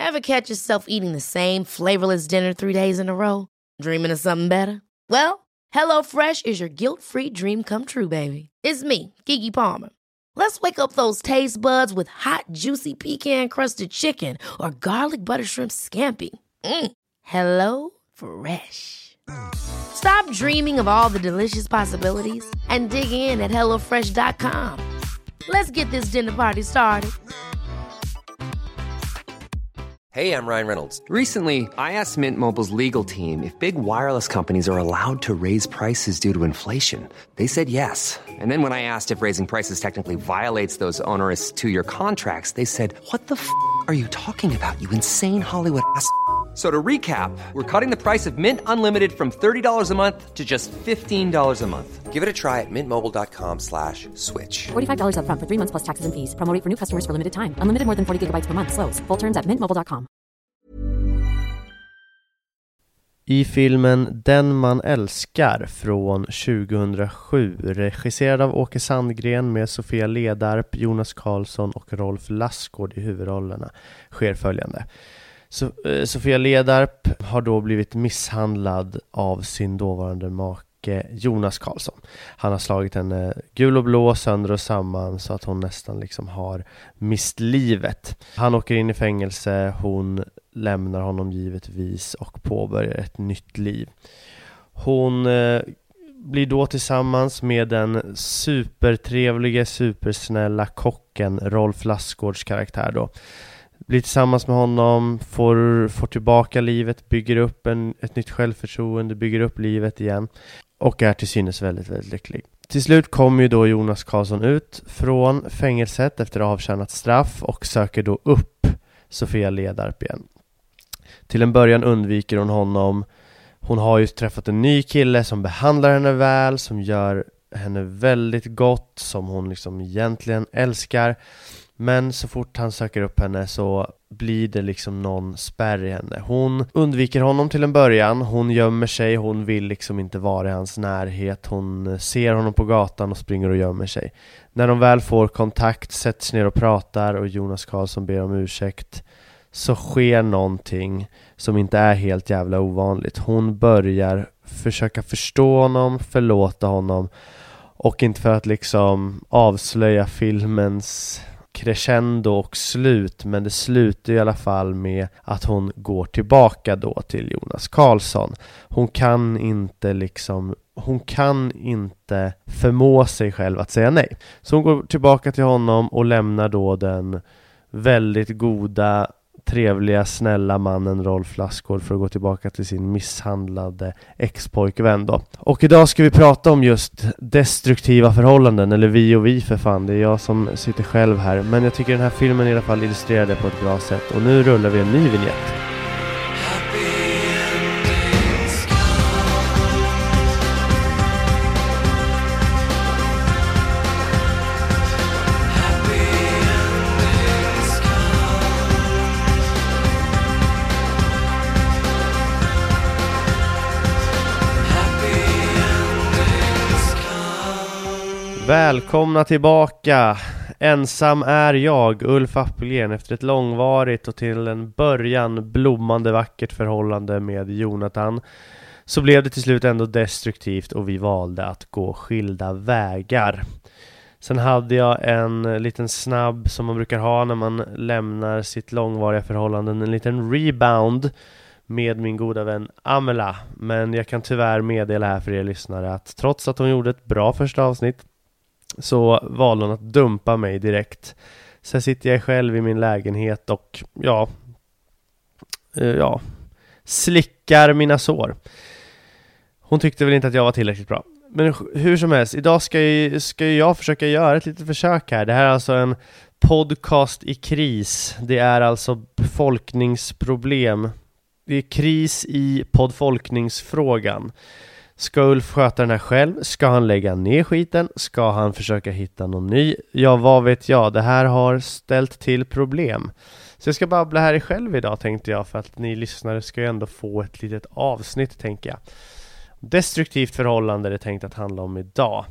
Ever catch yourself eating the same flavorless dinner 3 days in a row? Dreaming of something better? Well, HelloFresh is your guilt-free dream come true, baby. It's me, Keke Palmer. Let's wake up those taste buds with hot, juicy pecan-crusted chicken or garlic butter shrimp scampi. Hello Fresh. Stop dreaming of all the delicious possibilities and dig in at HelloFresh.com. Let's get this dinner party started. Hey, I'm Ryan Reynolds. Recently, I asked Mint Mobile's legal team if big wireless companies are allowed to raise prices due to inflation. They said yes. And then when I asked if raising prices technically violates those onerous two-year contracts, they said, "What the f*** are you talking about, you insane Hollywood ass?" So to recap, we're cutting the price of Mint Unlimited from $30 a month to just $15 a month. Give it a try at mintmobile.com/switch. $45 up front for 3 months plus taxes and fees. Promo rate for new customers for limited time. Unlimited more than 40 gigabytes per month. Slows full terms at mintmobile.com. I filmen Den man älskar från 2007, regisserad av Åke Sandgren med Sofia Ledarp, Jonas Karlsson och Rolf Lassgård i huvudrollerna, sker följande. Sofia Ledarp har då blivit misshandlad av sin dåvarande make Jonas Karlsson. Han har slagit henne gul och blå, sönder och samman så att hon nästan liksom har mist livet. Han åker in i fängelse, hon lämnar honom givetvis och påbörjar ett nytt liv. Hon blir då tillsammans med den supertrevliga, supersnälla kocken Rolf Lassgårds karaktär då. Blir tillsammans med honom, får tillbaka livet, bygger upp ett nytt självförtroende, bygger upp livet igen och är till synes väldigt, väldigt lycklig. Till slut kommer ju då Jonas Karlsson ut från fängelset efter avtjänat straff och söker då upp Sofia Ledarp igen. Till en början undviker hon honom. Hon har ju träffat en ny kille som behandlar henne väl, som gör henne väldigt gott, som hon liksom egentligen älskar. Men så fort han söker upp henne så blir det liksom någon spärr i henne. Hon undviker honom till en början. Hon gömmer sig. Hon vill liksom inte vara i hans närhet. Hon ser honom på gatan och springer och gömmer sig. När de väl får kontakt, sätts ner och pratar och Jonas Karlsson ber om ursäkt, så sker någonting som inte är helt jävla ovanligt. Hon börjar försöka förstå honom, förlåta honom, och inte för att liksom avslöja filmens crescendo och slut, men det slutar i alla fall med att hon går tillbaka då till Jonas Karlsson. Hon kan inte förmå sig själv att säga nej. Så hon går tillbaka till honom och lämnar då den väldigt goda, trevliga, snälla mannen Rolf Lassgård för att gå tillbaka till sin misshandlade ex-pojkvän då. Och idag ska vi prata om just destruktiva förhållanden, eller vi för fan, det är jag som sitter själv här, men jag tycker den här filmen i alla fall illustrerar det på ett bra sätt. Och nu rullar vi en ny vignett. Välkomna tillbaka. Ensam är jag, Ulf Appelgren, efter ett långvarigt och till en början blommande vackert förhållande med Jonathan. Så blev det till slut ändå destruktivt och vi valde att gå skilda vägar. Sen hade jag en liten snabb, som man brukar ha när man lämnar sitt långvariga förhållande, en liten rebound med min goda vän Amela. Men jag kan tyvärr meddela här för er lyssnare att trots att hon gjorde ett bra första avsnitt så valde hon att dumpa mig direkt. Så sitter jag själv i min lägenhet och slickar mina sår. Hon tyckte väl inte att jag var tillräckligt bra. Men hur som helst, idag ska jag försöka göra ett litet försök här. Det här är alltså en podcast i kris. Det är alltså befolkningsproblem. Det är kris i poddfolkningsfrågan. Ska Ulf sköta den här själv? Ska han lägga ner skiten? Ska han försöka hitta någon ny? Ja, vad vet jag? Det här har ställt till problem. Så jag ska babbla här själv idag, tänkte jag, för att ni lyssnare ska ju ändå få ett litet avsnitt, tänker jag. Destruktivt förhållande är det tänkt att handla om idag.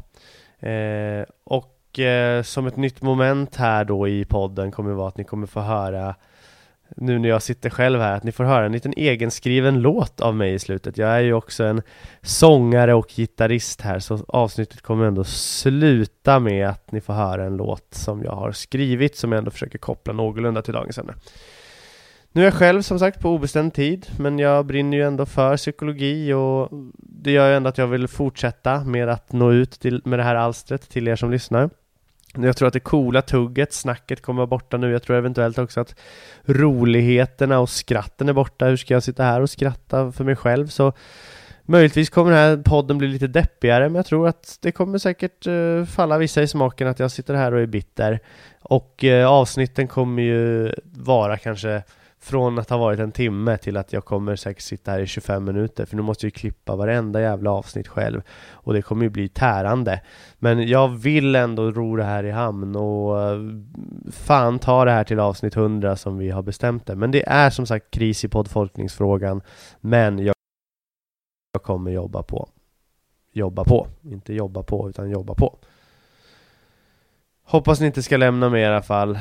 Som ett nytt moment här då i podden kommer vara att ni kommer få höra nu när jag sitter själv här, att ni får höra en liten egenskriven låt av mig i slutet. Jag är ju också en sångare och gitarrist här, så avsnittet kommer ändå sluta med att ni får höra en låt som jag har skrivit, som jag ändå försöker koppla någorlunda till dagens ämne. Nu är jag själv som sagt på obestämd tid, men jag brinner ju ändå för psykologi, och det gör ju ändå att jag vill fortsätta med att nå ut med det här alstret till er som lyssnar. Jag tror att det coola tugget, snacket kommer vara borta nu. Jag tror eventuellt också att roligheterna och skratten är borta. Hur ska jag sitta här och skratta för mig själv? Så möjligtvis kommer den här podden bli lite deppigare, men jag tror att det kommer säkert falla vissa i smaken att jag sitter här och är bitter. Och avsnitten kommer ju vara kanske från att ha varit en timme till att jag kommer säkert sitta här i 25 minuter. För nu måste jag ju klippa varenda jävla avsnitt själv. Och det kommer ju bli tärande. Men jag vill ändå ro det här i hamn. Och fan ta det här till avsnitt 100 som vi har bestämt det. Men det är som sagt kris i poddfolkningsfrågan. Men jag kommer jobba på. Inte jobba på, utan jobba på. Hoppas ni inte ska lämna mig i alla fall.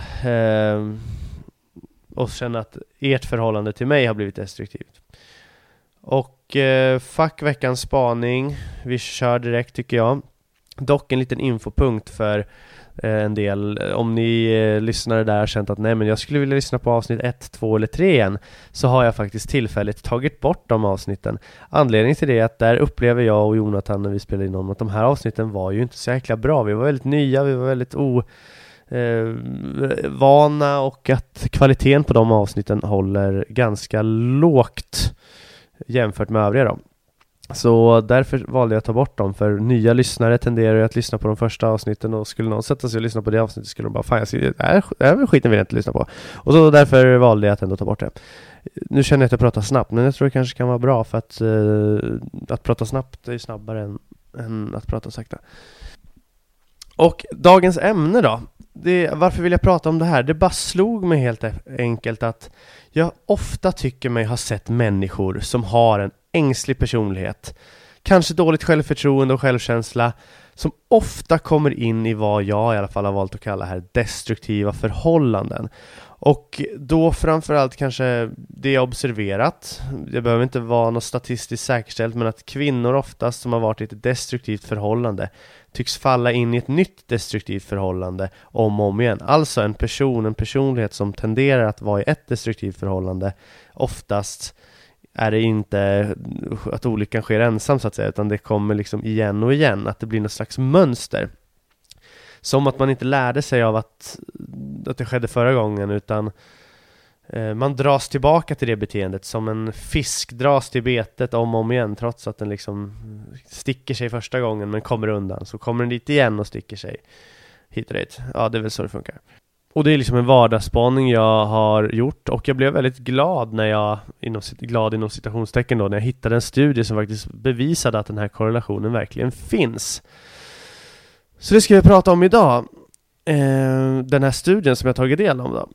Och känna att ert förhållande till mig har blivit destruktivt. Och fuck veckans spaning. Vi kör direkt tycker jag. Dock en liten infopunkt för en del. Om ni lyssnare där har känt att nej, men jag skulle vilja lyssna på avsnitt 1, 2 eller 3 igen, så har jag faktiskt tillfälligt tagit bort de avsnitten. Anledningen till det är att där upplever jag och Jonathan när vi spelade in dem att de här avsnitten var ju inte så jäkla bra. Vi var väldigt nya, vi var väldigt vana, och att kvaliteten på de avsnitten håller ganska lågt jämfört med övriga då. Så därför valde jag att ta bort dem, för nya lyssnare tenderar ju att lyssna på de första avsnitten, och skulle någon sätta sig och lyssna på det avsnittet skulle de bara, fan, det här skiten vill jag inte lyssna på. Och så därför valde jag att ändå ta bort det. Nu känner jag att jag pratar snabbt, men jag tror det kanske kan vara bra, för att prata snabbt är snabbare än att prata sakta. Och dagens ämne då, varför vill jag prata om det här? Det bara slog mig helt enkelt att jag ofta tycker mig ha sett människor som har en ängslig personlighet, kanske dåligt självförtroende och självkänsla, som ofta kommer in i vad jag i alla fall har valt att kalla här destruktiva förhållanden. Och då framförallt kanske det jag observerat, det behöver inte vara något statistiskt säkerställt, men att kvinnor oftast som har varit i ett destruktivt förhållande tycks falla in i ett nytt destruktivt förhållande om och om igen. Alltså en personlighet som tenderar att vara i ett destruktivt förhållande, oftast är det inte att olyckan sker ensam så att säga, utan det kommer liksom igen och igen, att det blir något slags mönster. Som att man inte lärde sig av att det skedde förra gången, utan man dras tillbaka till det beteendet som en fisk dras till betet om och om igen, trots att den liksom sticker sig första gången men kommer undan. Så kommer den dit igen och sticker sig hit och dit. Ja, det är väl så det funkar. Och det är liksom en vardagsspaning jag har gjort, och jag blev väldigt glad när jag, inom citationstecken då, när jag hittade en studie som faktiskt bevisade att den här korrelationen verkligen finns. Så det ska vi prata om idag. Den här studien som jag tagit del av då.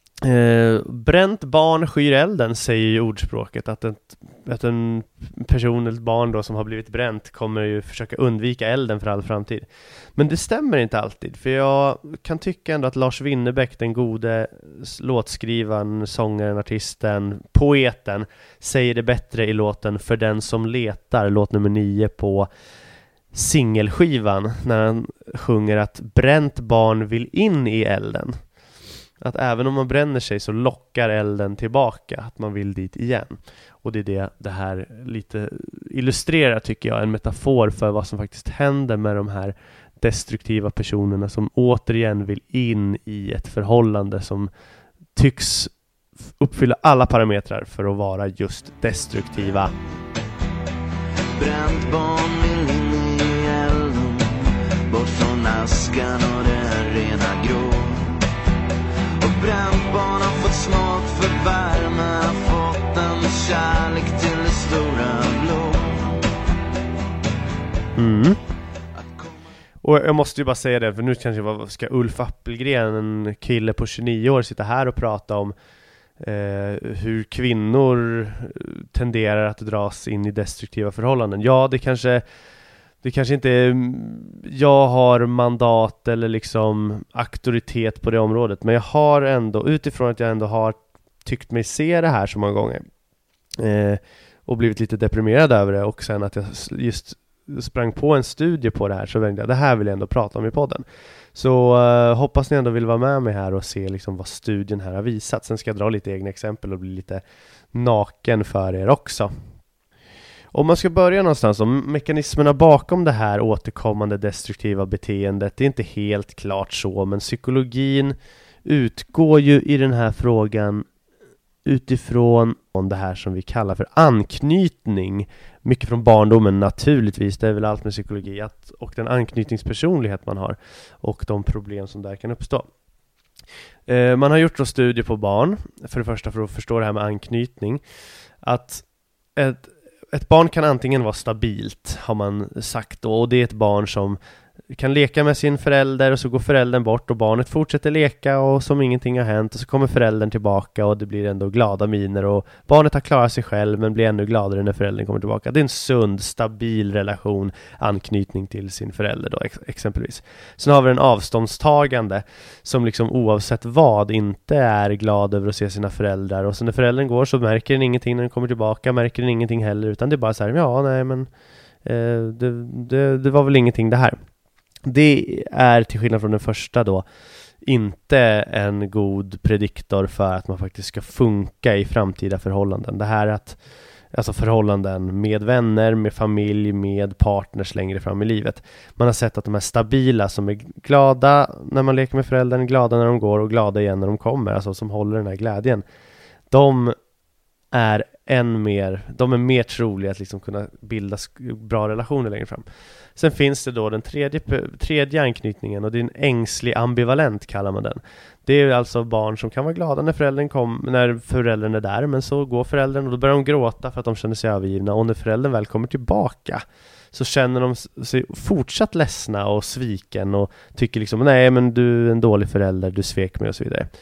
Bränt barn skyr elden, säger ju ordspråket, att en person eller barn då som har blivit bränt kommer ju försöka undvika elden för all framtid. Men det stämmer inte alltid, för jag kan tycka ändå att Lars Winnerbäck, den gode låtskrivaren, sångaren, artisten, poeten, säger det bättre i låten För den som letar, låt nummer 9 på singelskivan, när han sjunger att bränt barn vill in i elden. Att även om man bränner sig så lockar elden tillbaka, att man vill dit igen. Och det är det här lite illustrerar, tycker jag, en metafor för vad som faktiskt händer med de här destruktiva personerna som återigen vill in i ett förhållande som tycks uppfylla alla parametrar för att vara just destruktiva. Bränt barn vill in i elden, bort från askan och det rena grå. Och bränt barn har fått smak för värme, har fått en kärlek till det stora blå. Och jag måste ju bara säga det, för nu kanske ska Ulf Appelgren, en kille på 29 år, sitta här och prata om hur kvinnor tenderar att dras in i destruktiva förhållanden. Ja, det kanske inte är, jag har mandat eller liksom auktoritet på det området, men jag har ändå, utifrån att jag ändå har tyckt mig se det här så många gånger och blivit lite deprimerad över det, och sen att jag just sprang på en studie på det här, så tänkte jag, det här vill jag ändå prata om i podden. Så hoppas ni ändå vill vara med mig här och se liksom vad studien här har visat. Sen ska jag dra lite egna exempel och bli lite naken för er också. Om man ska börja någonstans, om mekanismerna bakom det här återkommande destruktiva beteendet, det är inte helt klart så, men psykologin utgår ju i den här frågan utifrån det här som vi kallar för anknytning. Mycket från barndomen naturligtvis, det är väl allt med psykologi, och den anknytningspersonlighet man har och de problem som där kan uppstå. Man har gjort då studier på barn, för det första för att förstå det här med anknytning, att ett barn kan antingen vara stabilt, har man sagt då, och det är ett barn som kan leka med sin förälder och så går föräldern bort och barnet fortsätter leka och som ingenting har hänt, och så kommer föräldern tillbaka och det blir ändå glada miner och barnet har klarat sig själv men blir ännu gladare när föräldern kommer tillbaka. Det är en sund, stabil relation, anknytning till sin förälder då, exempelvis. Sen har vi en avståndstagande som liksom oavsett vad inte är glad över att se sina föräldrar, och så när föräldern går så märker den ingenting, när den kommer tillbaka märker den ingenting heller, utan det är bara så här, ja nej men det var väl ingenting det här. Det är till skillnad från den första då inte en god prediktor för att man faktiskt ska funka i framtida förhållanden. Det här att, alltså förhållanden med vänner, med familj, med partners längre fram i livet. Man har sett att de är stabila, som är glada när man leker med föräldern, glada när de går och glada igen när de kommer, alltså som håller den här glädjen. De är mer troliga att liksom kunna bilda bra relationer längre fram. Sen finns det då den tredje anknytningen, och det är en ängslig ambivalent kallar man den. Det är alltså barn som kan vara glada när föräldern är där, men så går föräldern och då börjar de gråta för att de känner sig övergivna, och när föräldern väl kommer tillbaka så känner de sig fortsatt ledsna och sviken och tycker liksom, nej men du är en dålig förälder, du svek mig och så vidare.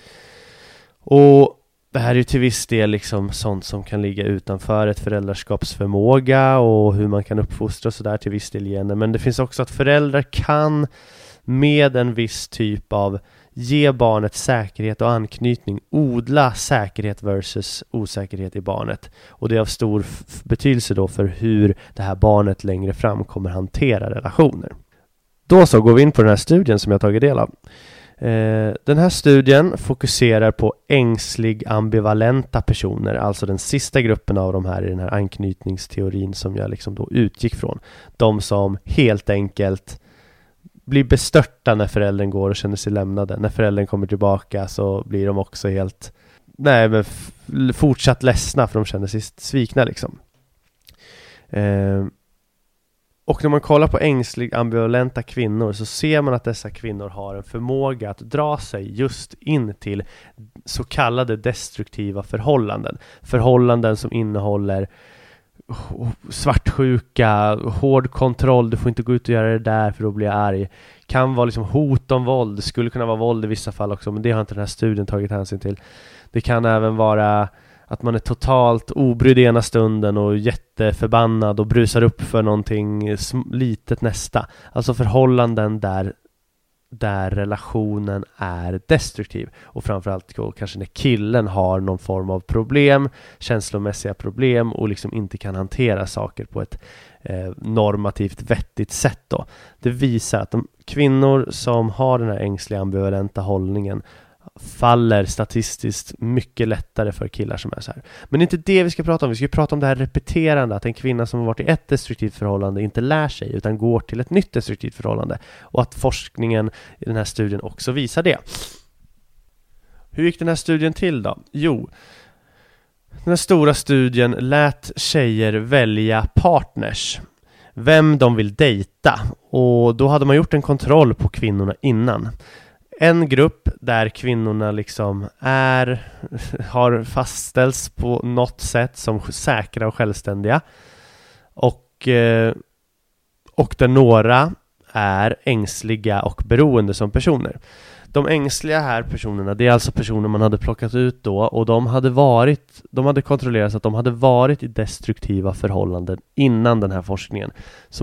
Och det här är ju till viss del liksom sånt som kan ligga utanför ett föräldraskapsförmåga och hur man kan uppfostra och sådär till viss del gener. Men det finns också att föräldrar kan med en viss typ av ge barnet säkerhet och anknytning odla säkerhet versus osäkerhet i barnet. Och det är av stor betydelse då för hur det här barnet längre fram kommer hantera relationer. Då så går vi in på den här studien som jag tagit del av. Den här studien fokuserar på ängslig ambivalenta personer, alltså den sista gruppen av de här i den här anknytningsteorin som jag liksom då utgick från. De som helt enkelt blir bestörta när föräldern går och känner sig lämnade. När föräldern kommer tillbaka så blir de också helt fortsatt ledsna för de känner sig svikna liksom. Och när man kollar på ängslig ambivalenta kvinnor så ser man att dessa kvinnor har en förmåga att dra sig just in till så kallade destruktiva förhållanden. Förhållanden som innehåller svartsjuka, hård kontroll, du får inte gå ut och göra det där för då blir jag arg. Kan vara liksom hot om våld, det skulle kunna vara våld i vissa fall också, men det har inte den här studien tagit hänsyn till. Det kan även vara att man är totalt obrydd ena stunden och jätteförbannad och brusar upp för någonting litet nästa. Alltså förhållanden där relationen är destruktiv. Och framförallt kanske när killen har någon form av problem, känslomässiga problem och liksom inte kan hantera saker på ett normativt vettigt sätt då. Det visar att de kvinnor som har den här ängsliga ambivalenta hållningen faller statistiskt mycket lättare för killar som är så här. Men det är inte det vi ska prata om. Vi ska prata om det här repeterande, att en kvinna som har varit i ett destruktivt förhållande inte lär sig utan går till ett nytt destruktivt förhållande, och att forskningen i den här studien också visar det. Hur gick den här studien till då? Jo, den här stora studien lät tjejer välja partners, vem de vill dejta, och då hade man gjort en kontroll på kvinnorna innan. En grupp där kvinnorna liksom har fastställts på något sätt som säkra och självständiga, och där några är ängsliga och beroende som personer. De ängsliga här personerna, det är alltså personer man hade plockat ut då, och de hade kontrollerat att de hade varit i destruktiva förhållanden innan den här forskningen. Så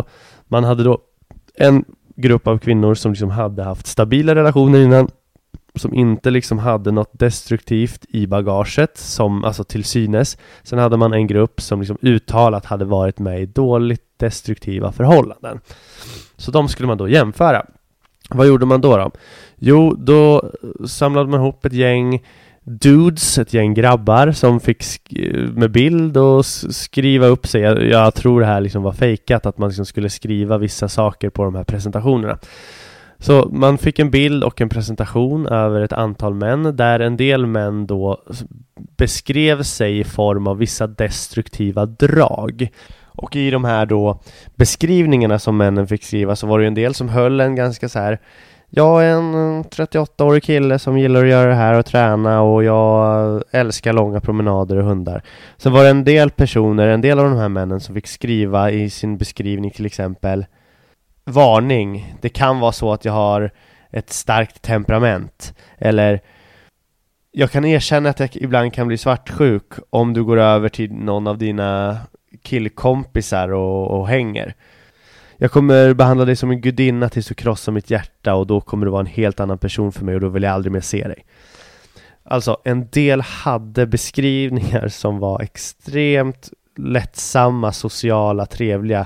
man hade då en grupp av kvinnor som liksom hade haft stabila relationer innan, som inte liksom hade något destruktivt i bagaget, som alltså till synes. Sen hade man en grupp som liksom uttalat hade varit med i dåligt destruktiva förhållanden. Så de skulle man då jämföra. Vad gjorde man då? Jo, då samlade man ihop ett gäng dudes, ett gäng grabbar som fick med bild och skriva upp sig. Jag tror det här liksom var fejkat, att man liksom skulle skriva vissa saker på de här presentationerna. Så man fick en bild och en presentation över ett antal män, där en del män då beskrev sig i form av vissa destruktiva drag. Och i de här då beskrivningarna som männen fick skriva, så var det en del som höll en ganska så här: jag är en 38-årig kille som gillar att göra det här och träna, och jag älskar långa promenader och hundar. Sen var det en del personer, en del av de här männen, som fick skriva i sin beskrivning till exempel: varning, det kan vara så att jag har ett starkt temperament. Eller: jag kan erkänna att jag ibland kan bli svartsjuk om du går över till någon av dina killkompisar och hänger. Jag kommer behandla dig som en gudinna tills du krossar mitt hjärta, och då kommer du vara en helt annan person för mig, och då vill jag aldrig mer se dig. Alltså, en del hade beskrivningar som var extremt lättsamma, sociala, trevliga,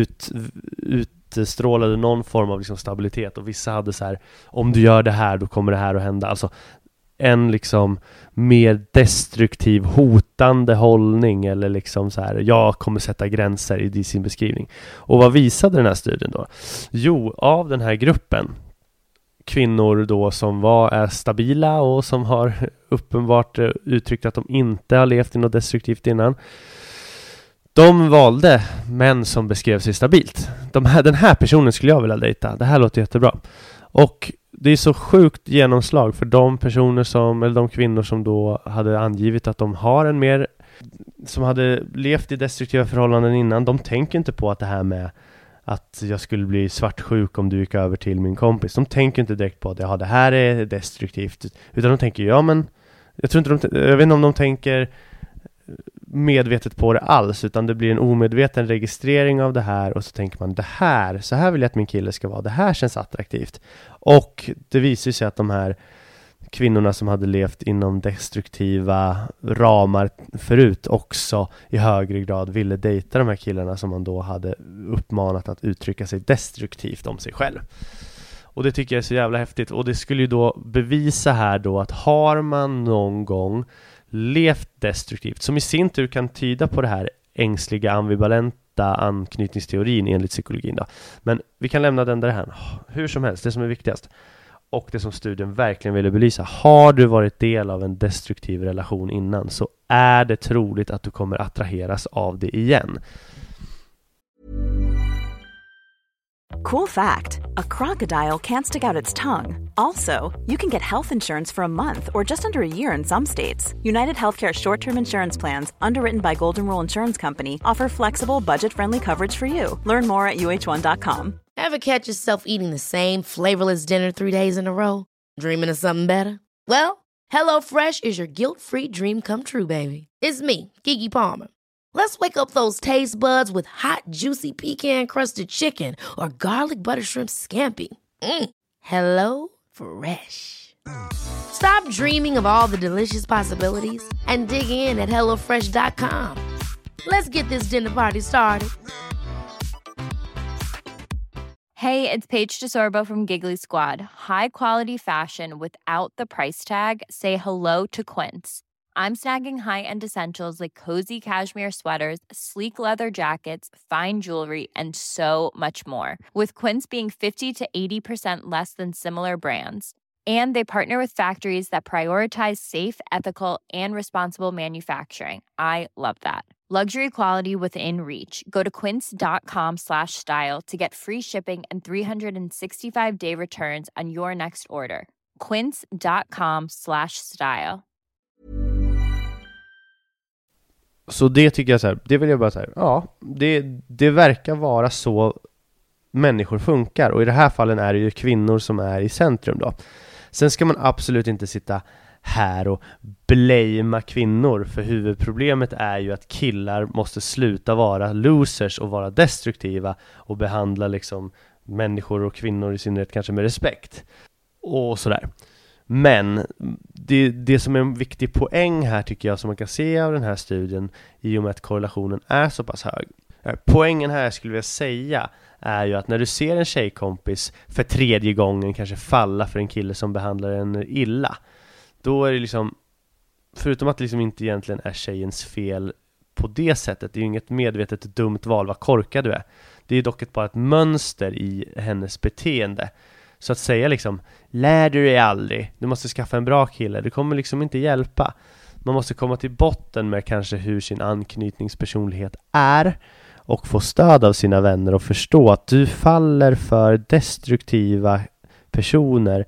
utstrålade någon form av liksom stabilitet, och vissa hade så här: om du gör det här, då kommer det här att hända. Alltså en liksom mer destruktiv, hotande hållning, eller liksom så här: jag kommer sätta gränser i sin beskrivning. Och vad visade den här studien då? Jo, av den här gruppen kvinnor då som är stabila och som har uppenbart uttryckt att de inte har levt i något destruktivt innan, de valde män som beskrev sig stabilt. Den här personen skulle jag vilja dejta. Det här låter jättebra. Och det är så sjukt genomslag för de personer eller de kvinnor som då hade angivit att de har en mer, som hade levt i destruktiva förhållanden innan. De tänker inte på att det här med att jag skulle bli svartsjuk om du gick över till min kompis. De tänker inte direkt på att det här är destruktivt, utan de tänker, jag vet inte om de tänker medvetet på det alls, utan det blir en omedveten registrering av det här, och så tänker man: så här vill jag att min kille ska vara, det här känns attraktivt. Och det visar sig att de här kvinnorna som hade levt inom destruktiva ramar förut också i högre grad ville dejta de här killarna som man då hade uppmanat att uttrycka sig destruktivt om sig själv. Och det tycker jag är så jävla häftigt, och det skulle ju då bevisa här då att har man någon gång levt destruktivt, som i sin tur kan tyda på det här ängsliga ambivalenta anknytningsteorin enligt psykologin då. Men vi kan lämna den där här. Hur som helst, det som är viktigast och det som studien verkligen ville belysa: har du varit del av en destruktiv relation innan, så är det troligt att du kommer attraheras av det igen. Cool fact, a crocodile can't stick out its tongue. Also, you can get health insurance for a month or just under a year in some states. United Healthcare short-term insurance plans, underwritten by Golden Rule Insurance Company, offer flexible, budget-friendly coverage for you. Learn more at uh1.com. Ever catch yourself eating the same flavorless dinner 3 days in a row? Dreaming of something better? Well, HelloFresh is your guilt-free dream come true, baby. It's me, Keke Palmer. Let's wake up those taste buds with hot, juicy pecan-crusted chicken or garlic butter shrimp scampi. Hello Fresh. Stop dreaming of all the delicious possibilities and dig in at HelloFresh.com. Let's get this dinner party started. Hey, it's Paige DeSorbo from Giggly Squad. High quality fashion without the price tag. Say hello to Quince. I'm snagging high-end essentials like cozy cashmere sweaters, sleek leather jackets, fine jewelry, and so much more. With Quince being 50 to 80% less than similar brands. And they partner with factories that prioritize safe, ethical, and responsible manufacturing. I love that. Luxury quality within reach. Go to quince.com/style to get free shipping and 365-day returns on your next order. quince.com/style. Så det tycker jag så här, det vill jag bara säga. Ja, det verkar vara så människor funkar, och i det här fallen är det ju kvinnor som är i centrum då. Sen ska man absolut inte sitta här och blamea kvinnor, för huvudproblemet är ju att killar måste sluta vara losers och vara destruktiva och behandla liksom människor och kvinnor i synnerhet kanske med respekt och sådär. Men det som är en viktig poäng här tycker jag, som man kan se av den här studien, i och med att korrelationen är så pass hög. Poängen här skulle jag säga är ju att när du ser en tjejkompis för 3:e gången kanske falla för en kille som behandlar en illa, då är det liksom, förutom att det liksom inte egentligen är tjejens fel på det sättet, det är ju inget medvetet dumt val, vad korkad du är. Det är dock bara ett mönster i hennes beteende. Så att säga liksom, lär du dig aldrig, du måste skaffa en bra kille, det kommer liksom inte hjälpa. Man måste komma till botten med kanske hur sin anknytningspersonlighet är och få stöd av sina vänner och förstå att du faller för destruktiva personer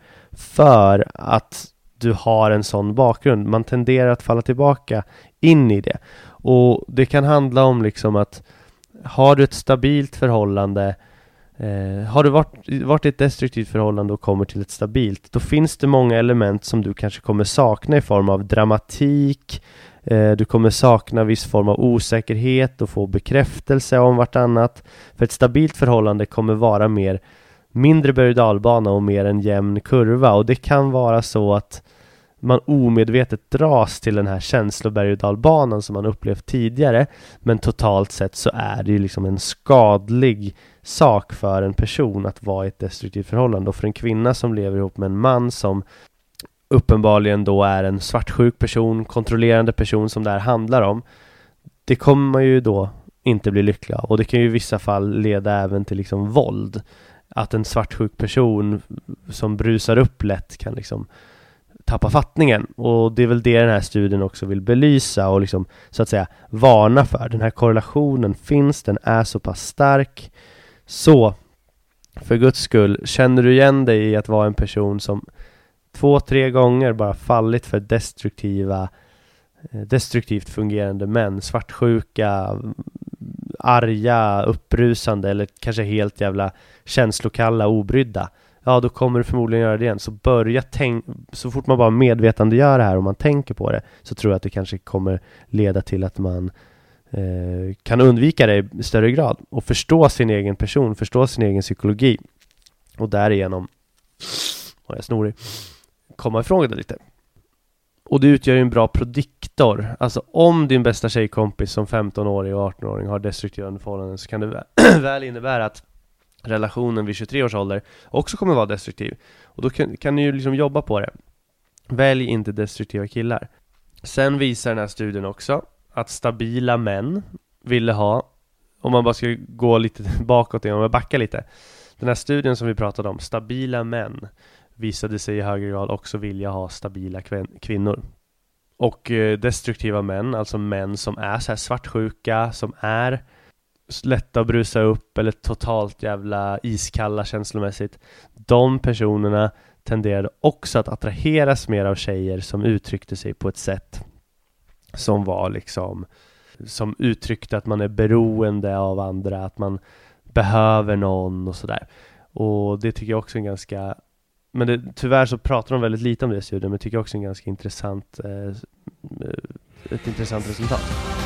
för att du har en sån bakgrund. Man tenderar att falla tillbaka in i det. Och det kan handla om liksom att har du ett stabilt förhållande, har du varit i ett destruktivt förhållande och kommer till ett stabilt, då finns det många element som du kanske kommer sakna i form av dramatik. Du kommer sakna viss form av osäkerhet och få bekräftelse om vartannat. För ett stabilt förhållande kommer vara mindre berg- och dalbana och mer en jämn kurva. Och det kan vara så att man omedvetet dras till den här känsloberg- och dalbanan som man upplevt tidigare. Men totalt sett så är det ju liksom en skadlig sak för en person att vara i ett destruktivt förhållande. Och för en kvinna som lever ihop med en man som uppenbarligen då är en svartsjuk person, kontrollerande person som det här handlar om, det kommer man ju då inte bli lycklig av. Och det kan ju i vissa fall leda även till liksom våld. Att en svartsjuk person som brusar upp lätt kan liksom tappa fattningen. Och det är väl det den här studien också vill belysa och liksom, så att säga, varna för. Den här korrelationen finns, den är så pass stark. Så för Guds skull, känner du igen dig i att vara en person som 2-3 gånger bara fallit för destruktivt fungerande män, svartsjuka, arga, upprusande eller kanske helt jävla känslokalla, obrydda, ja då kommer du förmodligen göra det igen. Så så fort man bara medvetandegör det här och man tänker på det, så tror jag att det kanske kommer leda till att man kan undvika det i större grad och förstå sin egen person, förstå sin egen psykologi och därigenom komma ifrån det lite. Och det utgör ju en bra prediktor. Alltså om din bästa tjejkompis som 15-årig och 18-åring har destruktiva förhållanden, så kan det väl innebära att relationen vid 23 års ålder också kommer vara destruktiv. Och då kan ni ju liksom jobba på det. Välj inte destruktiva killar. Sen visar den här studien också att stabila män ville ha, om man bara ska gå lite bakåt igen och backa lite. Den här studien som vi pratade om, stabila män, visade sig i högre grad också vilja ha stabila kvinnor. Och destruktiva män, alltså män som är så här svartsjuka, som är lätta att brusa upp eller totalt jävla iskalla känslomässigt, de personerna tenderade också att attraheras mer av tjejer som uttryckte sig på ett sätt som var liksom, som uttryckte att man är beroende av andra, att man behöver någon och sådär. Och det tycker jag också är en ganska, men tyvärr så pratar de väldigt lite om det i studien, men jag tycker också en ganska intressant ett intressant resultat.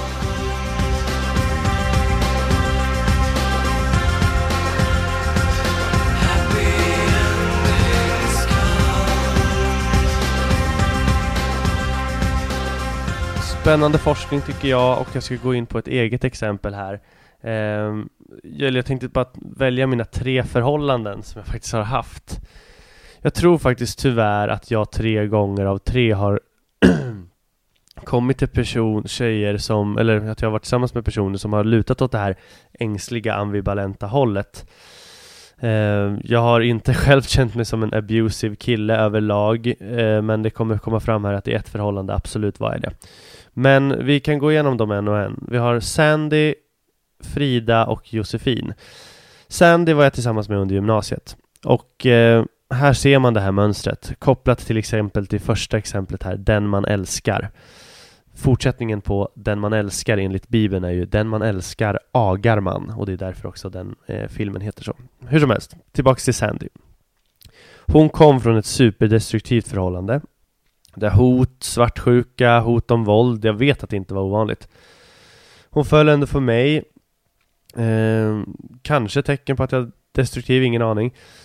Spännande forskning tycker jag, och jag ska gå in på ett eget exempel här. Jag tänkte bara att välja mina 3 förhållanden som jag faktiskt har haft. Jag tror faktiskt tyvärr att jag 3 gånger av 3 har kommit till tjejer som, eller att jag har varit tillsammans med personer som har lutat åt det här ängsliga, ambivalenta hållet. Jag har inte själv känt mig som en abusive kille överlag, men det kommer komma fram här att i ett förhållande absolut var det. Men vi kan gå igenom dem en och en. Vi har Sandy, Frida och Josefin. Sandy var jag tillsammans med under gymnasiet. Och här ser man det här mönstret kopplat till exempel till första exemplet här, den man älskar. Fortsättningen på den man älskar enligt Bibeln är ju den man älskar agar man, och det är därför också den filmen heter så. Hur som helst, tillbaks till Sandy. Hon kom från ett superdestruktivt förhållande där hot, svartsjuka, hot om våld, jag vet att det inte var ovanligt. Hon föll ändå för mig, kanske tecken på att jag är destruktiv, ingen aning.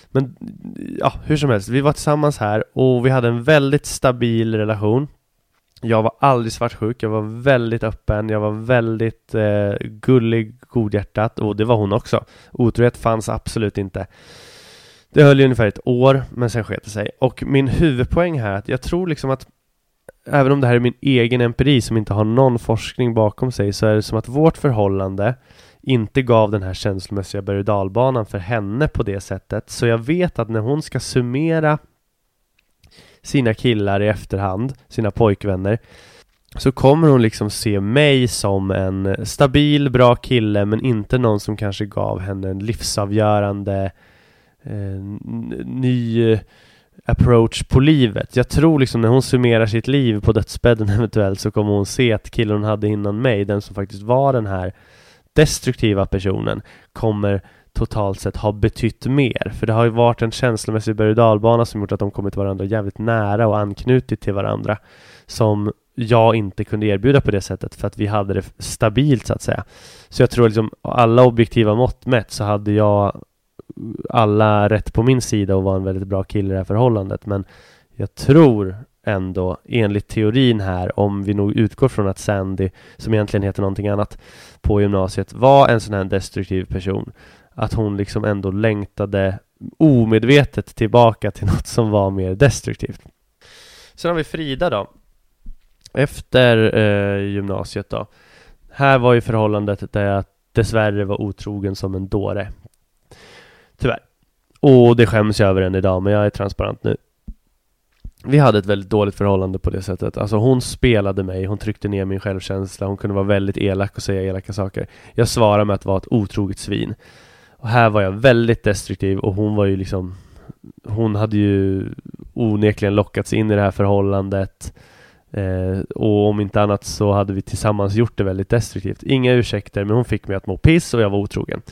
Men ja, hur som helst, vi var tillsammans här och vi hade en väldigt stabil relation. Jag var aldrig svartsjuk, jag var väldigt öppen, jag var väldigt gullig, godhjärtat, och det var hon också. Otrohet fanns absolut inte. Det höll ju ungefär ett år, men sen sket det sig. Och min huvudpoäng här är att jag tror liksom att även om det här är min egen empiri som inte har någon forskning bakom sig, så är det som att vårt förhållande inte gav den här känslomässiga berg- och dalbanan för henne på det sättet. Så jag vet att när hon ska summera sina killar i efterhand, sina pojkvänner, så kommer hon liksom se mig som en stabil, bra kille, men inte någon som kanske gav henne en livsavgörande ny approach på livet. Jag tror liksom när hon summerar sitt liv på dödsbädden eventuellt, så kommer hon se att killen hon hade innan mig, den som faktiskt var den här destruktiva personen, kommer totalt sett ha betytt mer. För det har ju varit en känslomässig berg- och dalbana som gjort att de kommit varandra jävligt nära och anknutit till varandra, som jag inte kunde erbjuda på det sättet för att vi hade det stabilt, så att säga. Så jag tror liksom alla objektiva mått mätt så hade jag alla rätt på min sida och var en väldigt bra kille i det här förhållandet. Men jag tror ändå, enligt teorin här, om vi nog utgår från att Sandy, som egentligen heter någonting annat på gymnasiet, var en sån här destruktiv person, att hon liksom ändå längtade omedvetet tillbaka till något som var mer destruktivt. Sen har vi Frida då. Efter gymnasiet då. Här var ju förhållandet där jag dessvärre var otrogen som en dåre. Tyvärr. Och det skäms jag över än idag, men jag är transparent nu. Vi hade ett väldigt dåligt förhållande på det sättet. Alltså hon spelade mig, hon tryckte ner min självkänsla, hon kunde vara väldigt elak och säga elaka saker. Jag svarade med att vara ett otroget svin. Och här var jag väldigt destruktiv, och hon var ju liksom, hon hade ju onekligen lockats in i det här förhållandet. Och om inte annat så hade vi tillsammans gjort det väldigt destruktivt. Inga ursäkter, men hon fick mig att må piss och jag var otrogen.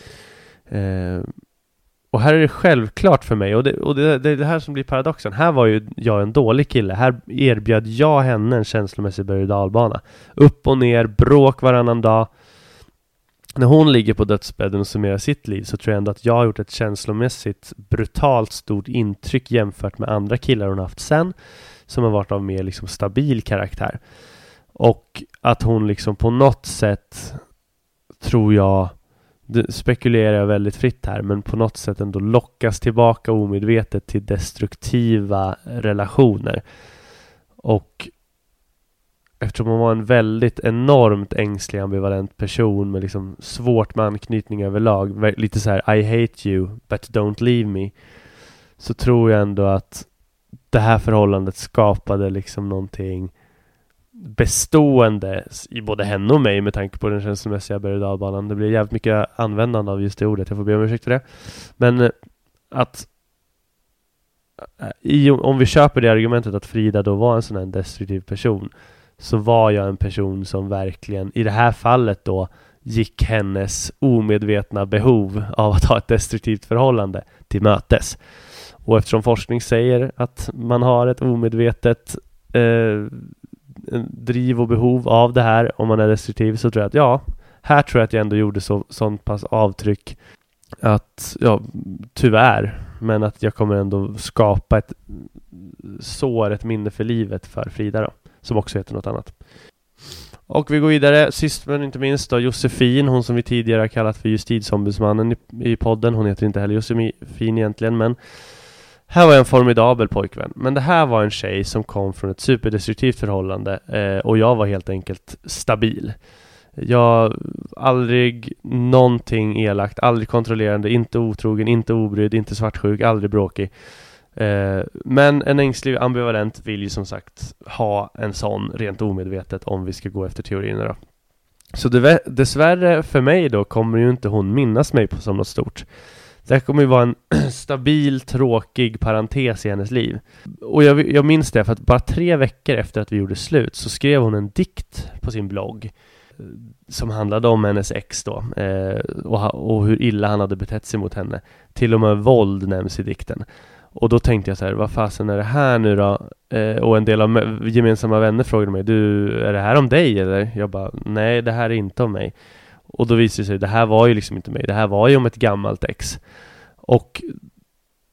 Och här är det självklart för mig, och det är det här som blir paradoxen. Här var ju jag en dålig kille. Här erbjöd jag henne en känslomässig berg- och dalbana. Upp och ner, bråk varannan dag. När hon ligger på dödsbädden och summerar sitt liv, så tror jag ändå att jag har gjort ett känslomässigt brutalt stort intryck jämfört med andra killar hon haft sen, som har varit av mer liksom stabil karaktär. Och att hon liksom på något sätt, tror jag, det spekulerar jag väldigt fritt här, men på något sätt ändå lockas tillbaka omedvetet till destruktiva relationer. Och eftersom hon var en väldigt enormt ängslig, ambivalent person med liksom svårt med anknytning överlag, lite så här I hate you but don't leave me, så tror jag ändå att det här förhållandet skapade liksom någonting bestående i både henne och mig, med tanke på den känslomässiga berg- och dalbanan. Det blir jävligt mycket användande av just det ordet, jag får be om ursäkt för det. Men att om vi köper det argumentet att Frida då var en sån här destruktiv person, så var jag en person som verkligen, i det här fallet då, gick hennes omedvetna behov av att ha ett destruktivt förhållande till mötes. Och eftersom forskning säger att man har ett omedvetet driv och behov av det här om man är destruktiv, så tror jag att här tror jag att jag ändå gjorde sånt pass avtryck att, tyvärr, men att jag kommer ändå skapa ett minne för livet för Frida då, som också heter något annat. Och vi går vidare, sist men inte minst då, Josefin, hon som vi tidigare har kallat för justitieombudsmannen i podden. Hon heter inte heller Josefin egentligen, men här var en formidabel pojkvän. Men det här var en tjej som kom från ett superdestruktivt förhållande, och jag var helt enkelt stabil. Jag aldrig någonting elakt, aldrig kontrollerande, inte otrogen, inte obrydd, inte svartsjuk, aldrig bråkig. Men en ängslig ambivalent vill ju som sagt ha en sån rent omedvetet, om vi ska gå efter teorierna då. Så dessvärre för mig då kommer ju inte hon minnas mig som något stort. Det här kommer ju vara en stabil, tråkig parentes i hennes liv. Och jag minns det för att bara 3 veckor efter att vi gjorde slut så skrev hon en dikt på sin blogg som handlade om hennes ex då, och hur illa han hade betett sig mot henne. Till och med våld nämns i dikten. Och då tänkte jag så här, vad fasen är det här nu då? Och en del av gemensamma vänner frågade mig, är det här om dig eller? Jag bara, nej, det här är inte om mig. Och då visade det sig, det här var ju liksom inte mig. Det här var ju om ett gammalt ex. Och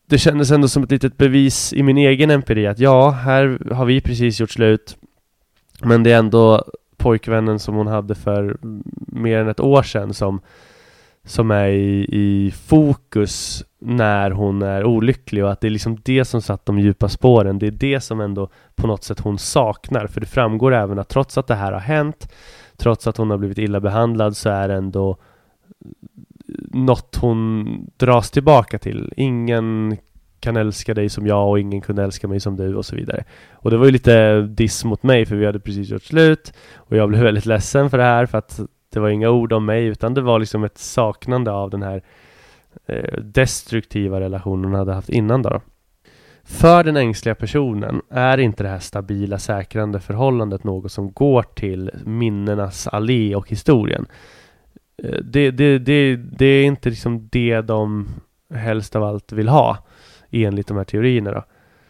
det kändes ändå som ett litet bevis i min egen empiri att ja, här har vi precis gjort slut, men det är ändå pojkvännen som hon hade för mer än ett år sedan som är i fokus när hon är olycklig, och att det är liksom det som satt de djupa spåren. Det är det som ändå på något sätt hon saknar, för det framgår även att trots att det här har hänt, trots att hon har blivit illa behandlad, så är det ändå något hon dras tillbaka till. Ingen kan älska dig som jag och ingen kunde älska mig som du och så vidare. Och det var ju lite diss mot mig, för vi hade precis gjort slut och jag blev väldigt ledsen för det här, för att det var inga ord om mig, utan det var liksom ett saknande av den här destruktiva relationen hon hade haft innan då. För den ängsliga personen är inte det här stabila, säkrande förhållandet något som går till minnenas allé och historien. Det är inte liksom det de helst av allt vill ha, enligt de här teorierna då.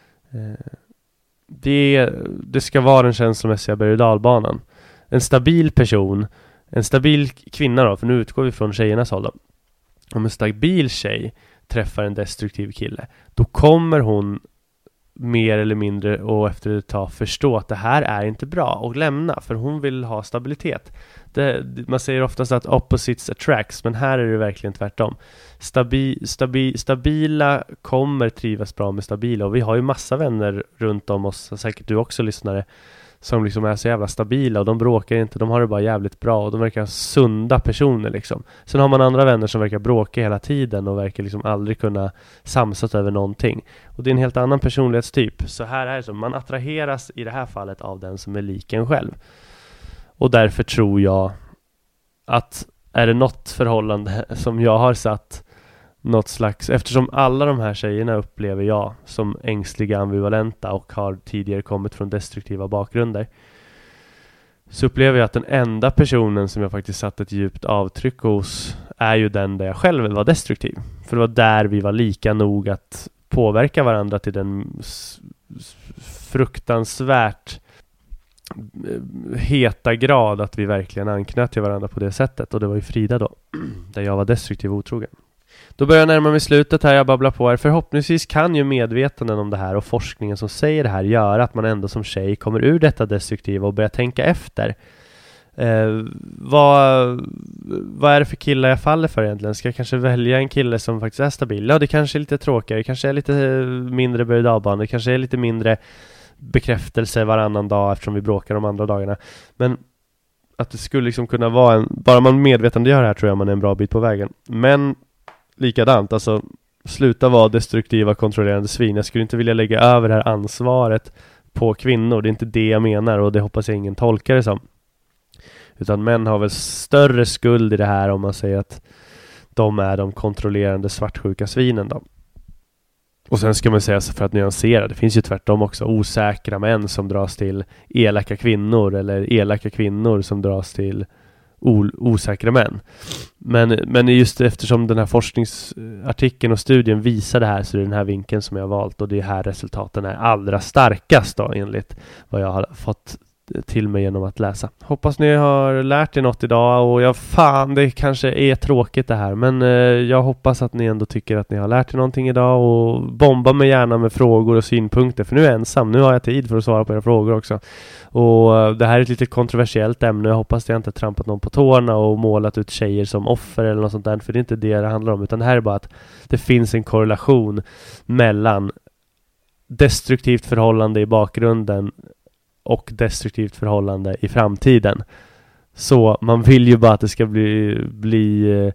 Det ska vara den känslomässiga berg- och dalbanan. En stabil person, en stabil kvinna då, för nu utgår vi från tjejernas håll då. Om en stabil tjej träffar en destruktiv kille, då kommer hon mer eller mindre och efter ett tag förstå att det här är inte bra och lämna, för hon vill ha stabilitet. Man säger oftast att opposites attracts, men här är det verkligen tvärtom. Stabila kommer trivas bra med stabila, och vi har ju massa vänner runt om oss, säkert du också lyssnare, som liksom är så jävla stabila, och de bråkar inte, de har det bara jävligt bra och de verkar sunda personer liksom. Sen har man andra vänner som verkar bråka hela tiden och verkar liksom aldrig kunna samsas över någonting, och det är en helt annan personlighetstyp. Så här är det så, man attraheras i det här fallet av den som är lik en själv, och därför tror jag att är det något förhållande som jag har satt något slags, eftersom alla de här tjejerna upplever jag som ängsliga, ambivalenta och har tidigare kommit från destruktiva bakgrunder, så upplever jag att den enda personen som jag faktiskt satt ett djupt avtryck hos är ju den där jag själv var destruktiv. För det var där vi var lika nog att påverka varandra till den fruktansvärt heta grad att vi verkligen anknöt till varandra på det sättet. Och det var ju Frida då, där jag var destruktiv och otrogen. Då börjar jag närma mig slutet här, jag babblar på här. Förhoppningsvis kan ju medvetanden om det här och forskningen som säger det här göra att man ändå som tjej kommer ur detta destruktiva och börjar tänka efter. Vad är det för killar jag faller för egentligen? Ska jag kanske välja en kille som faktiskt är stabil? Ja, det kanske är lite tråkigare, det kanske är lite mindre berg- och dalbana, det kanske är lite mindre bekräftelse varannan dag eftersom vi bråkar de andra dagarna. Men att det skulle liksom kunna vara bara man medvetande gör det här, tror jag man är en bra bit på vägen. Men likadant, alltså sluta vara destruktiva, kontrollerande svin. Jag skulle inte vilja lägga över det här ansvaret på kvinnor. Det är inte det jag menar, och det hoppas jag ingen tolkar det som. Utan män har väl större skuld i det här om man säger att de är de kontrollerande svartsjuka svinen då. Och sen ska man säga så, för att nyansera, det finns ju tvärtom också osäkra män som dras till elaka kvinnor, eller elaka kvinnor som dras till osäkra män. Men just eftersom den här forskningsartikeln och studien visar det här, så är det den här vinkeln som jag har valt, och det är här resultaten är allra starkast då, enligt vad jag har fått till mig genom att läsa. Hoppas ni har lärt er något idag, och det kanske är tråkigt det här, men jag hoppas att ni ändå tycker att ni har lärt er någonting idag, och bomba mig gärna med frågor och synpunkter, för nu är jag ensam, nu har jag tid för att svara på era frågor också. Och det här är ett lite kontroversiellt ämne, jag hoppas att jag inte har trampat någon på tårna och målat ut tjejer som offer eller något sånt där, för det är inte det handlar om, utan det här är bara att det finns en korrelation mellan destruktivt förhållande i bakgrunden och destruktivt förhållande i framtiden. Så man vill ju bara att det ska bli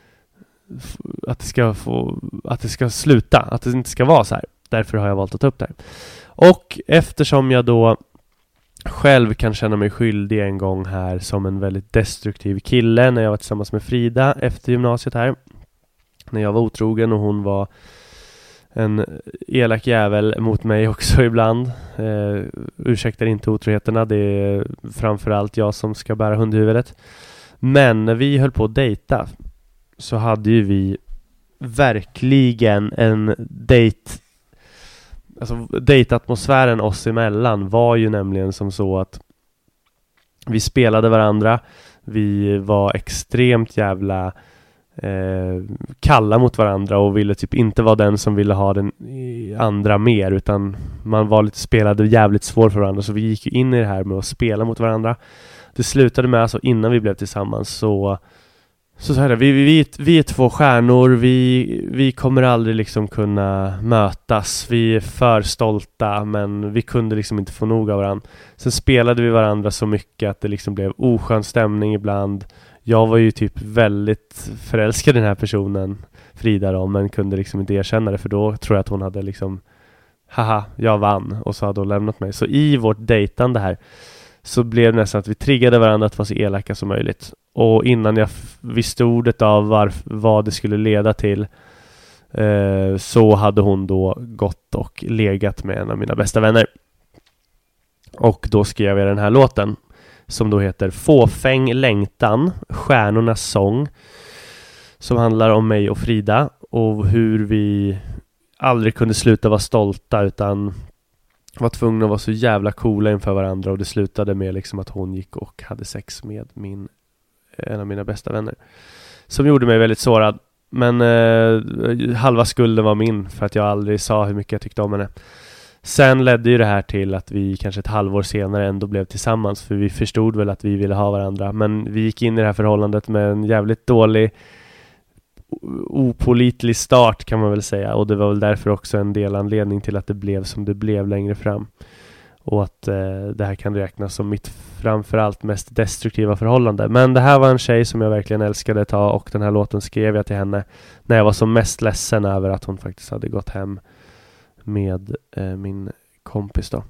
att det ska sluta, att det inte ska vara så här. Därför har jag valt att ta upp det här. Och eftersom jag då själv kan känna mig skyldig en gång här som en väldigt destruktiv kille när jag var tillsammans med Frida efter gymnasiet här, när jag var otrogen och hon var en elak jävel mot mig också ibland. Ursäktar inte otroheterna, det är framförallt jag som ska bära hundhuvudet. Men när vi höll på att dejta så hade ju vi verkligen en dejt. Alltså dejtatmosfären oss emellan var ju nämligen som så att vi spelade varandra. Vi var extremt jävla kalla mot varandra och ville typ inte vara den som ville ha den andra mer, utan man var lite spelade jävligt svår för varandra, så vi gick in i det här med att spela mot varandra. Det slutade med, alltså innan vi blev tillsammans, så här, vi är två stjärnor, vi kommer aldrig liksom kunna mötas, vi är för stolta, men vi kunde liksom inte få nog av varandra. Sen spelade vi varandra så mycket att det liksom blev oskön stämning ibland. Jag var ju typ väldigt förälskad i den här personen, Frida då, men kunde liksom inte erkänna det, för då tror jag att hon hade liksom, haha, jag vann, och så hade hon lämnat mig. Så i vårt dejtande här så blev det nästan att vi triggade varandra att vara så elaka som möjligt. Och innan jag visste ordet av vad det skulle leda till, så hade hon då gått och legat med en av mina bästa vänner. Och då skrev jag den här låten som då heter Fåfäng längtan, stjärnornas sång, som handlar om mig och Frida och hur vi aldrig kunde sluta vara stolta, utan var tvungna att vara så jävla coola inför varandra, och det slutade med liksom att hon gick och hade sex med en av mina bästa vänner, som gjorde mig väldigt sårad. Men halva skulden var min, för att jag aldrig sa hur mycket jag tyckte om henne. Sen ledde ju det här till att vi kanske ett halvår senare ändå blev tillsammans, för vi förstod väl att vi ville ha varandra. Men vi gick in i det här förhållandet med en jävligt dålig, opålitlig start, kan man väl säga. Och det var väl därför också en del anledning till att det blev som det blev längre fram. Och att det här kan räknas som mitt framförallt mest destruktiva förhållande. Men det här var en tjej som jag verkligen älskade ett tag, och den här låten skrev jag till henne när jag var som mest ledsen över att hon faktiskt hade gått hem med min kompis då.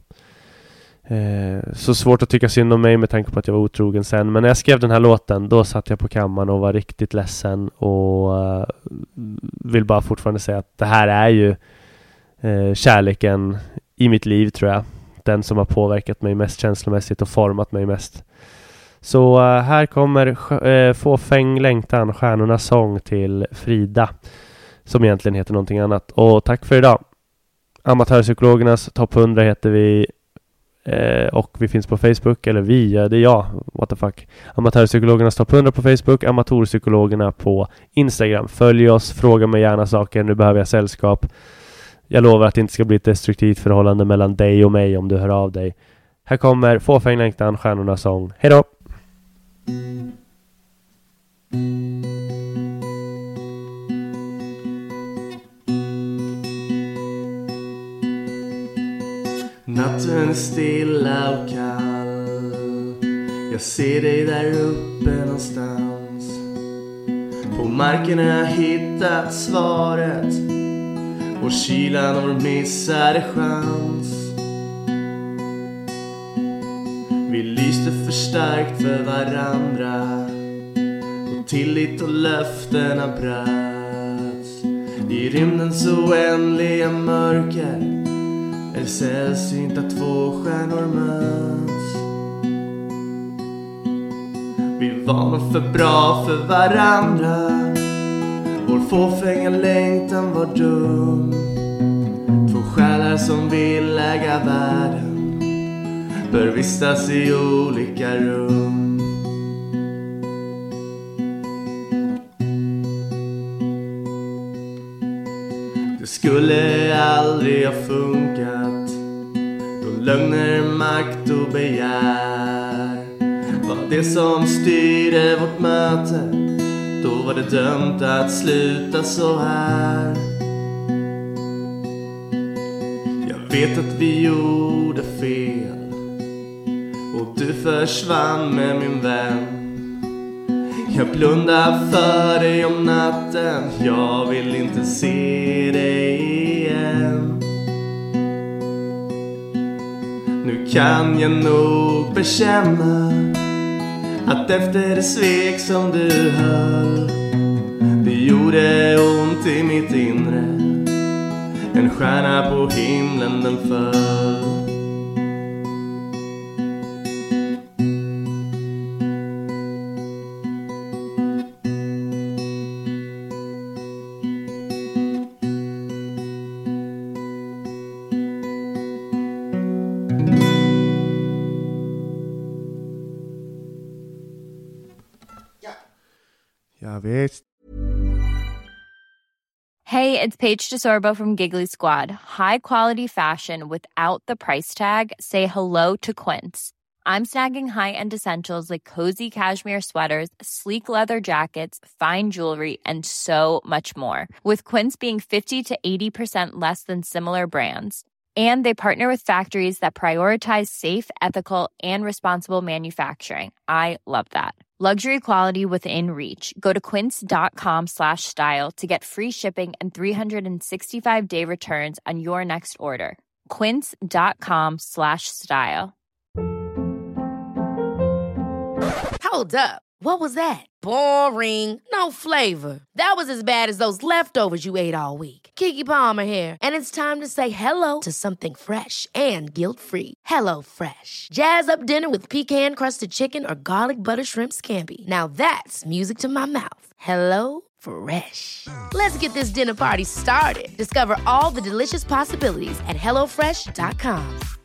Så svårt att tycka synd om mig med tanke på att jag var otrogen sen. Men när jag skrev den här låten, då satt jag på kammaren och var riktigt ledsen, och vill bara fortfarande säga att det här är ju kärleken i mitt liv, tror jag. Den som har påverkat mig mest känslomässigt och format mig mest. Så här kommer Fåfäng längtan, stjärnornas sång till Frida, som egentligen heter någonting annat. Och tack för idag. Amatörpsykologernas topp 100 heter vi, och vi finns på Facebook, eller det är jag, what the fuck. Amatörpsykologernas topp 100 på Facebook, Amatörpsykologerna på Instagram. Följ oss, fråga mig gärna saker, nu behöver jag sällskap. Jag lovar att det inte ska bli ett destruktivt förhållande mellan dig och mig om du hör av dig. Här kommer Fåfäng längtan, stjärnornas sång. Hej då! Natten är stilla och kall. Jag ser dig där uppe någonstans. På marken har jag hittat svaret, och kylan har missade chans. Vi lyste för starkt för varandra, och tillit och löftena bröts. I rymdens oändliga mörker är det sällsynt att två stjärnor möts. Vi var nog för bra för varandra, vår fåfänga längtan var dum. Två själar som vill äga världen bör vistas i olika rum. Det skulle aldrig ha funkat då lögner, makt och begär var det som styrde vårt möte. Då var det dömt att sluta så här. Jag vet att vi gjorde fel, och du försvann med min vän. Jag blundar för dig om natten, jag vill inte se dig igen. Nu kan jag nog bekänna att efter det svek som du höll, det gjorde ont i mitt inre. En stjärna på himlen den föll. Ja, visst. Hey, it's Paige DeSorbo from Giggly Squad. High quality fashion without the price tag. Say hello to Quince. I'm snagging high-end essentials like cozy cashmere sweaters, sleek leather jackets, fine jewelry, and so much more. With Quince being 50 to 80% less than similar brands. And they partner with factories that prioritize safe, ethical, and responsible manufacturing. I love that. Luxury quality within reach. Go to quince.com/style to get free shipping and 365-day returns on your next order. Quince.com/style. Hold up. What was that? Boring. No flavor. That was as bad as those leftovers you ate all week. Keke Palmer here, and it's time to say hello to something fresh and guilt-free. Hello Fresh. Jazz up dinner with pecan-crusted chicken or garlic butter shrimp scampi. Now that's music to my mouth. Hello Fresh. Let's get this dinner party started. Discover all the delicious possibilities at hellofresh.com.